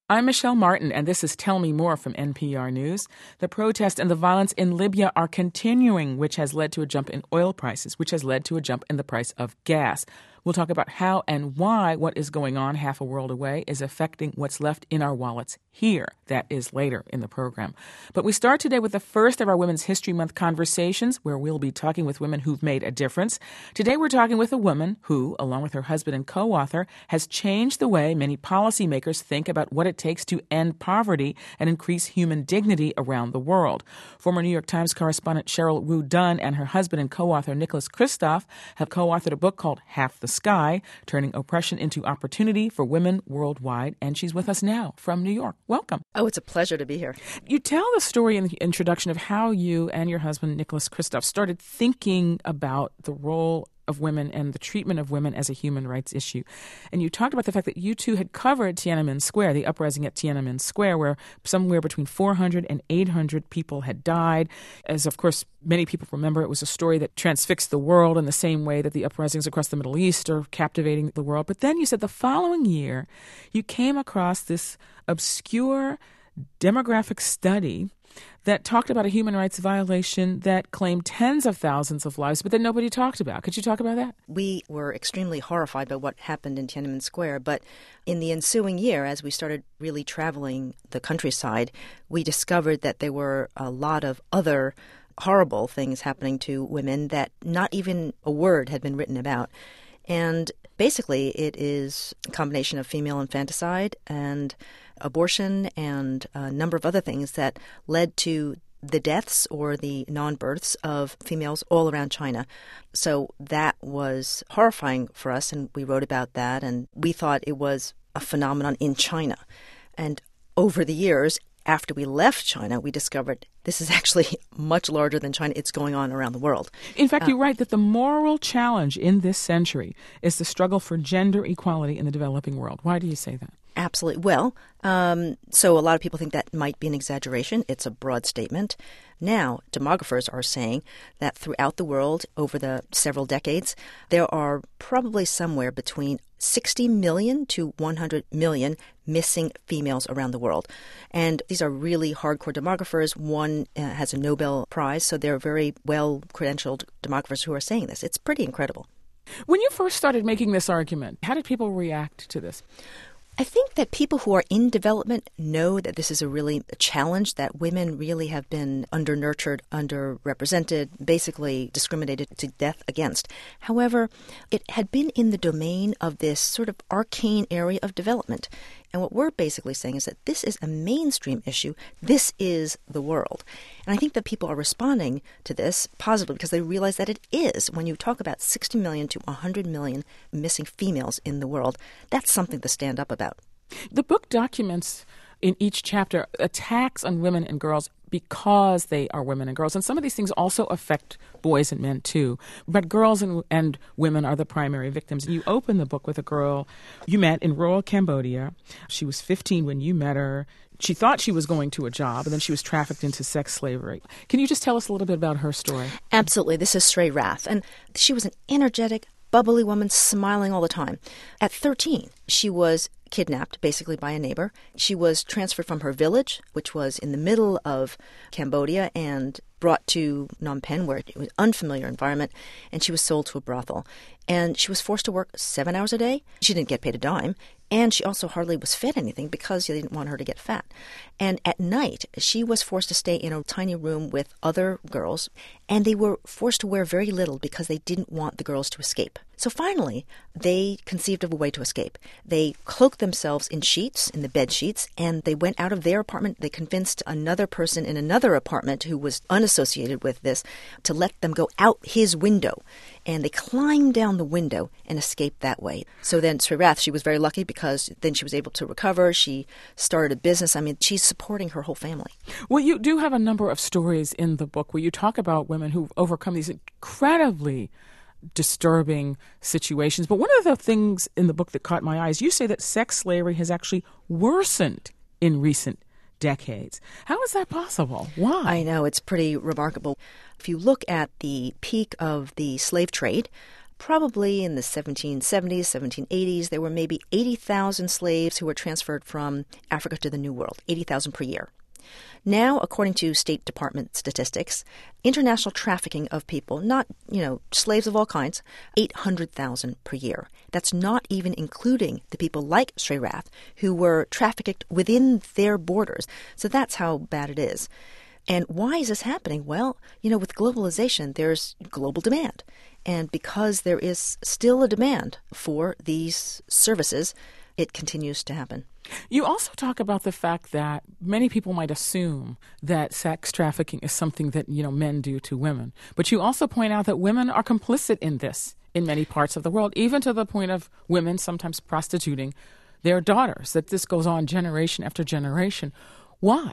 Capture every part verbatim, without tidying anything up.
I'm Michelle Martin, and this is Tell Me More from N P R News. The protests and the violence in Libya are continuing, which has led to a jump in oil prices, which has led to a jump in the price of gas. We'll talk about how and why what is going on half a world away is affecting what's left in our wallets here. That is later in the program. But we start today with the first of our Women's History Month conversations, where we'll be talking with women who've made a difference. Today we're talking with a woman who, along with her husband and co-author, has changed the way many policymakers think about what it takes to end poverty and increase human dignity around the world. Former New York Times correspondent Cheryl Wu Dunn and her husband and co-author Nicholas Kristof have co-authored a book called Half the Sky, Turning Oppression into Opportunity for Women Worldwide. And she's with us now from New York. Welcome. Oh, it's a pleasure to be here. You tell the story in the introduction of how you and your husband, Nicholas Kristof, started thinking about the role of women and the treatment of women as a human rights issue. And you talked about the fact that you two had covered Tiananmen Square, the uprising at Tiananmen Square, where somewhere between four hundred and eight hundred people had died. As, of course, many people remember, it was a story that transfixed the world in the same way that the uprisings across the Middle East are captivating the world. But then you said the following year, you came across this obscure demographic study that talked about a human rights violation that claimed tens of thousands of lives, but that nobody talked about. Could you talk about that? We were extremely horrified by what happened in Tiananmen Square, but in the ensuing year, as we started really traveling the countryside, we discovered that there were a lot of other horrible things happening to women that not even a word had been written about. And basically, it is a combination of female infanticide and abortion and a number of other things that led to the deaths or the non-births of females all around China. So that was horrifying for us, and we wrote about that, and we thought it was a phenomenon in China. And over the years, after we left China, we discovered this is actually much larger than China. It's going on around the world. In fact, uh, you write that the moral challenge in this century is the struggle for gender equality in the developing world. Why do you say that? Absolutely. Well, um, so a lot of people think that might be an exaggeration. It's a broad statement. Now, demographers are saying that throughout the world, over the several decades, there are probably somewhere between sixty million to one hundred million missing females around the world. And these are really hardcore demographers. One uh, has a Nobel Prize, so they're very well-credentialed demographers who are saying this. It's pretty incredible. When you first started making this argument, how did people react to this? I think that people who are in development know that this is a really a challenge, that women really have been under-nurtured, underrepresented, basically discriminated to death against. However, it had been in the domain of this sort of arcane area of development. And what we're basically saying is that this is a mainstream issue. This is the world. And I think that people are responding to this positively because they realize that it is. When you talk about sixty million to one hundred million missing females in the world, that's something to stand up about. The book documents in each chapter attacks on women and girls because they are women and girls. And some of these things also affect boys and men, too. But girls and, and women are the primary victims. You open the book with a girl you met in rural Cambodia. She was fifteen when you met her. She thought she was going to a job, and then she was trafficked into sex slavery. Can you just tell us a little bit about her story? Absolutely. This is Srey Rath. And she was an energetic, bubbly woman, smiling all the time. At thirteen, she was kidnapped, basically, by a neighbor. She was transferred from her village, which was in the middle of Cambodia, and brought to Phnom Penh, where it was an unfamiliar environment, and she was sold to a brothel. And she was forced to work seven hours a day. She didn't get paid a dime. And she also hardly was fed anything because they didn't want her to get fat. And at night, she was forced to stay in a tiny room with other girls, and they were forced to wear very little because they didn't want the girls to escape. So finally, they conceived of a way to escape. They cloaked themselves in sheets, in the bed sheets, and they went out of their apartment. They convinced another person in another apartment who was unassociated with this to let them go out his window. And they climbed down the window and escaped that way. So then Srey Rath, she was very lucky because then she was able to recover. She started a business. I mean, she's supporting her whole family. Well, you do have a number of stories in the book where you talk about women who've overcome these incredibly disturbing situations. But one of the things in the book that caught my eye is you say that sex slavery has actually worsened in recent decades. How is that possible? Why? I know, it's pretty remarkable. If you look at the peak of the slave trade, Probably in the seventeen seventies, seventeen eighties, there were maybe eighty thousand slaves who were transferred from Africa to the New World, eighty thousand per year. Now, according to State Department statistics, international trafficking of people, not, you know, slaves of all kinds, eight hundred thousand per year. That's not even including the people like Srey Rath who were trafficked within their borders. So that's how bad it is. And why is this happening? Well, you know, with globalization, there's global demand. And because there is still a demand for these services, it continues to happen. You also talk about the fact that many people might assume that sex trafficking is something that, you know, men do to women. But you also point out that women are complicit in this in many parts of the world, even to the point of women sometimes prostituting their daughters, that this goes on generation after generation. Why?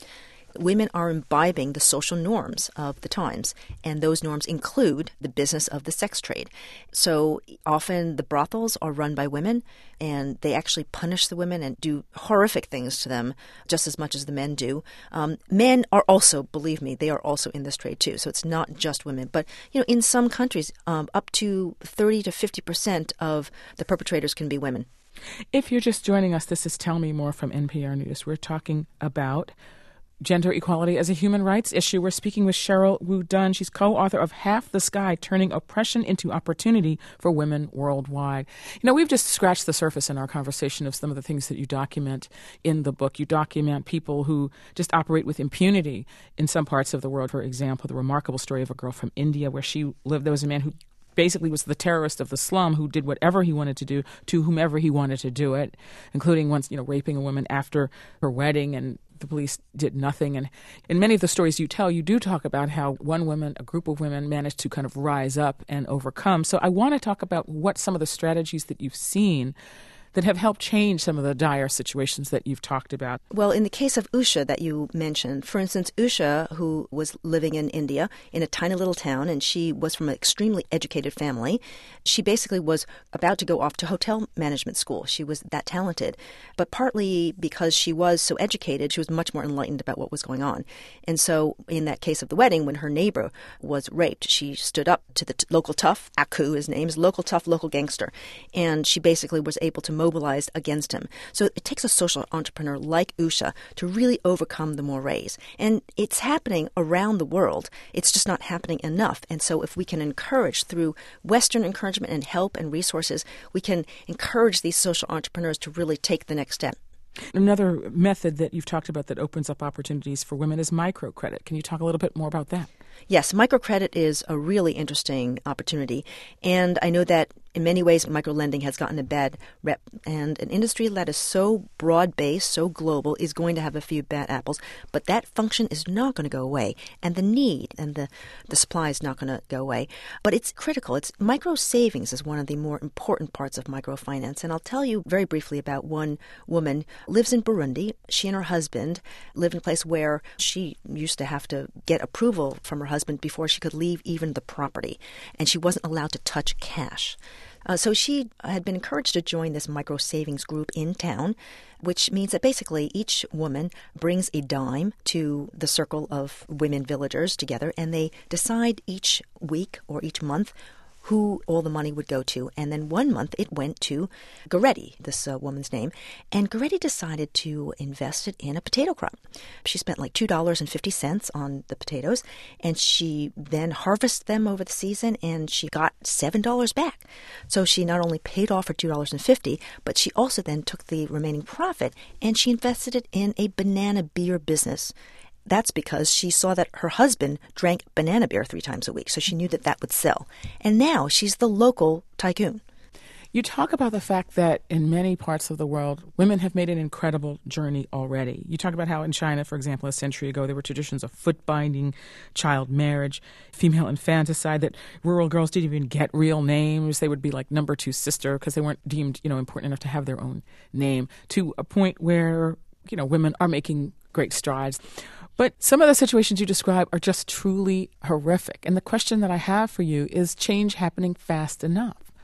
Women are imbibing the social norms of the times, and those norms include the business of the sex trade. So often the brothels are run by women, and they actually punish the women and do horrific things to them just as much as the men do. Um, men are also, believe me, they are also in this trade too. So it's not just women. But, you know, in some countries, um, up to thirty to fifty percent of the perpetrators can be women. If you're just joining us, this is Tell Me More from N P R News. We're talking about gender equality as a human rights issue. We're speaking with Sheryl WuDunn. She's co-author of Half the Sky, Turning Oppression into Opportunity for Women Worldwide. You know, we've just scratched the surface in our conversation of some of the things that you document in the book. You document people who just operate with impunity in some parts of the world. For example, the remarkable story of a girl from India where she lived. There was a man who basically was the terrorist of the slum who did whatever he wanted to do to whomever he wanted to do it, including once, you know, raping a woman after her wedding, and the police did nothing. And in many of the stories you tell, you do talk about how one woman, a group of women, managed to kind of rise up and overcome. So I want to talk about what some of the strategies that you've seen that have helped change some of the dire situations that you've talked about. Well, in the case of Usha that you mentioned, for instance, Usha, who was living in India in a tiny little town, and she was from an extremely educated family, she basically was about to go off to hotel management school. She was that talented. But partly because she was so educated, she was much more enlightened about what was going on. And so in that case of the wedding, when her neighbor was raped, she stood up to the t- local tough, Aku, his name is local tough, local gangster, and she basically was able to mobilized against him. So it takes a social entrepreneur like Usha to really overcome the mores. And it's happening around the world. It's just not happening enough. And so if we can encourage through Western encouragement and help and resources, we can encourage these social entrepreneurs to really take the next step. Another method that you've talked about that opens up opportunities for women is microcredit. Can you talk a little bit more about that? Yes, microcredit is a really interesting opportunity. And I know that in many ways, microlending has gotten a bad rep. And an industry that is so broad-based, so global, is going to have a few bad apples. But that function is not going to go away. And the need and the, the supply is not going to go away. But it's critical. It's micro savings is one of the more important parts of microfinance. And I'll tell you very briefly about one woman who lives in Burundi. She and her husband lived in a place where she used to have to get approval from her husband before she could leave even the property. And she wasn't allowed to touch cash. Uh, so she had been encouraged to join this micro savings group in town, which means that basically each woman brings a dime to the circle of women villagers together, and they decide each week or each month who all the money would go to. And then one month it went to Goretti, this uh, woman's name, and Goretti decided to invest it in a potato crop. She spent like two dollars and fifty cents on the potatoes, and she then harvested them over the season, and she got seven dollars back. So she not only paid off her two dollars and fifty cents, but she also then took the remaining profit and she invested it in a banana beer business. That's because she saw that her husband drank banana beer three times a week, so she knew that that would sell. And now she's the local tycoon. You talk about the fact that in many parts of the world, women have made an incredible journey already. You talk about how in China, for example, a century ago, there were traditions of foot binding, child marriage, female infanticide, that rural girls didn't even get real names. They would be like number two sister because they weren't deemed, you know, important enough to have their own name, to a point where, you know, women are making great strides. But some of the situations you describe are just truly horrific. And the question that I have for you is change happening fast enough?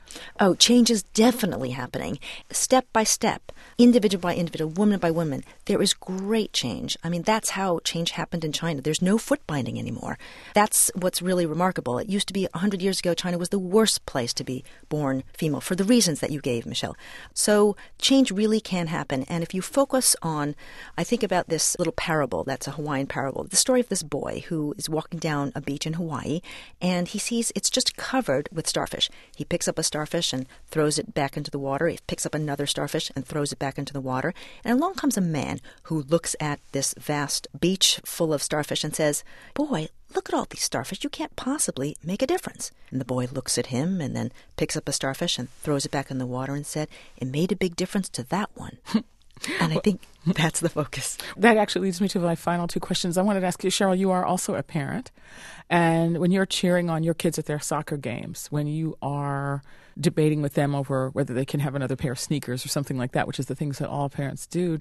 Oh, change is definitely happening. Step by step, individual by individual, woman by woman, there is great change. I mean, that's how change happened in China. There's no foot binding anymore. That's what's really remarkable. It used to be one hundred years ago, China was the worst place to be born female for the reasons that you gave, Michelle. So change really can happen. And if you focus on, I think about this little parable, that's a Hawaiian parable, the story of this boy who is walking down a beach in Hawaii, and he sees it's just covered with starfish. He picks up a starfish and throws it back into the water. He picks up another starfish and throws it back into the water. And along comes a man who looks at this vast beach full of starfish and says, "Boy, look at all these starfish. You can't possibly make a difference." And the boy looks at him and then picks up a starfish and throws it back in the water and said, "It made a big difference to that one." And I think that's the focus. That actually leads me to my final two questions. I wanted to ask you, Cheryl, you are also a parent. And when you're cheering on your kids at their soccer games, when you are debating with them over whether they can have another pair of sneakers or something like that, which is the things that all parents do,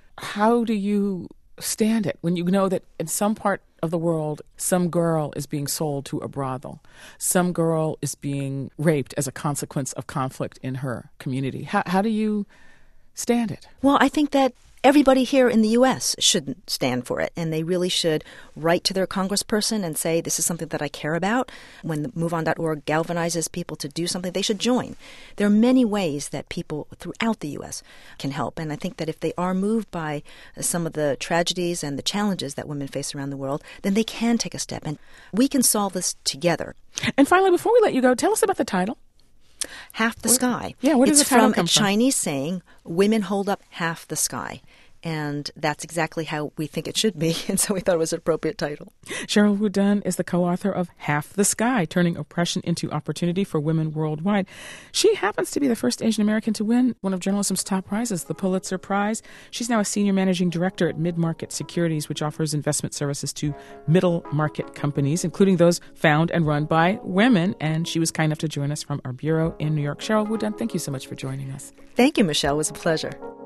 how do you stand it when you know that in some part of the world, some girl is being sold to a brothel, some girl is being raped as a consequence of conflict in her community? How, how do you stand it? Well, I think that everybody here in the U S should stand for it, and they really should write to their congressperson and say, this is something that I care about. When move on dot org galvanizes people to do something, they should join. There are many ways that people throughout the U S can help, and I think that if they are moved by some of the tragedies and the challenges that women face around the world, then they can take a step, and we can solve this together. And finally, before we let you go, tell us about the title. Half the Sky. Yeah, where does it's the title from come a from? Chinese saying, women hold up half the sky. And that's exactly how we think it should be. And so we thought it was an appropriate title. Cheryl Wu Dunn is the co-author of Half the Sky, Turning Oppression into Opportunity for Women Worldwide. She happens to be the first Asian American to win one of journalism's top prizes, the Pulitzer Prize. She's now a senior managing director at Mid-Market Securities, which offers investment services to middle market companies, including those found and run by women. And she was kind enough to join us from our bureau in New York. Cheryl Wu Dunn, thank you so much for joining us. Thank you, Michelle. It was a pleasure.